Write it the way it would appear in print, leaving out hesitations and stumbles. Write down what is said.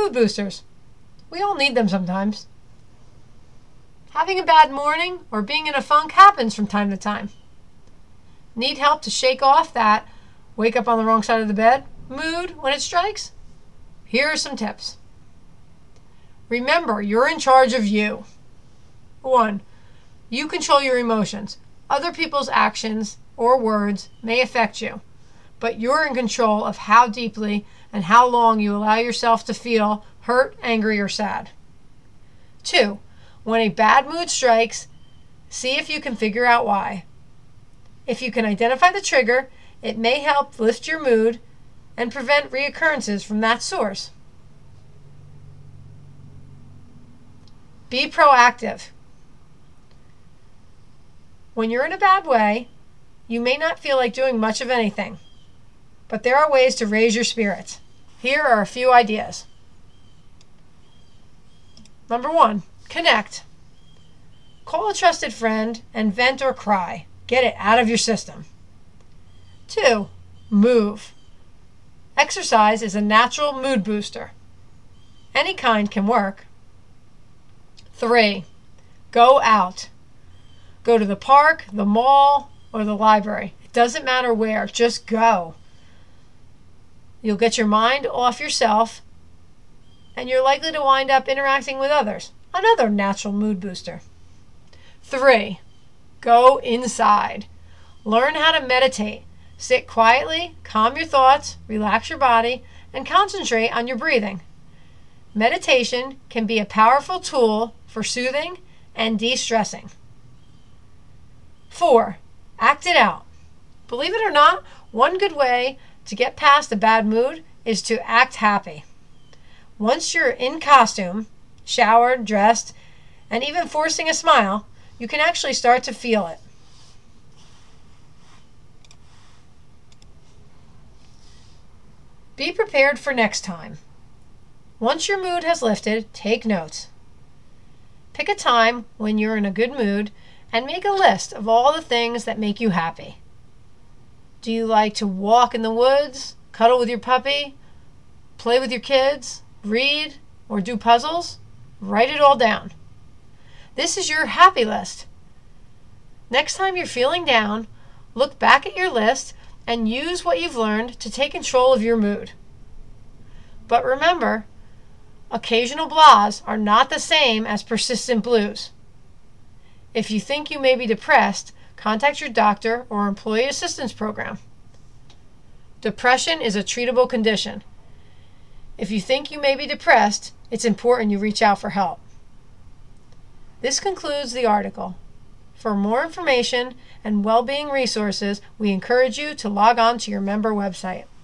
mood boosters. We all need them sometimes. Having a bad morning or being in a funk happens from time to time. Need help to shake off that wake up on the wrong side of the bed mood when it strikes? Here are some tips. Remember, you're in charge of you. 1. You control your emotions. Other people's actions or words may affect you, but you're in control of how deeply and how long you allow yourself to feel hurt, angry, or sad. 2. When a bad mood strikes, see if you can figure out why. If you can identify the trigger, it may help lift your mood and prevent reoccurrences from that source. Be proactive. When you're in a bad way, you may not feel like doing much of anything, but there are ways to raise your spirits. Here are a few ideas. Number 1, connect. Call a trusted friend and vent or cry. Get it out of your system. 2, move. Exercise is a natural mood booster. Any kind can work. 3, go out. Go to the park, the mall, or the library. It doesn't matter where, just go. You'll get your mind off yourself, and you're likely to wind up interacting with others. Another natural mood booster. 3, go inside. Learn how to meditate. Sit quietly, calm your thoughts, relax your body, and concentrate on your breathing. Meditation can be a powerful tool for soothing and de-stressing. 4, act it out. Believe it or not, one good way to get past a bad mood is to act happy. Once you're in costume, showered, dressed, and even forcing a smile, you can actually start to feel it. Be prepared for next time. Once your mood has lifted, take notes. Pick a time when you're in a good mood and make a list of all the things that make you happy. Do you like to walk in the woods, cuddle with your puppy, play with your kids, read, or do puzzles? Write it all down. This is your happy list. Next time you're feeling down, look back at your list and use what you've learned to take control of your mood. But remember, occasional blahs are not the same as persistent blues. If you think you may be depressed, contact your doctor or employee assistance program. Depression is a treatable condition. If you think you may be depressed, it's important you reach out for help. This concludes the article. For more information and well-being resources, we encourage you to log on to your member website.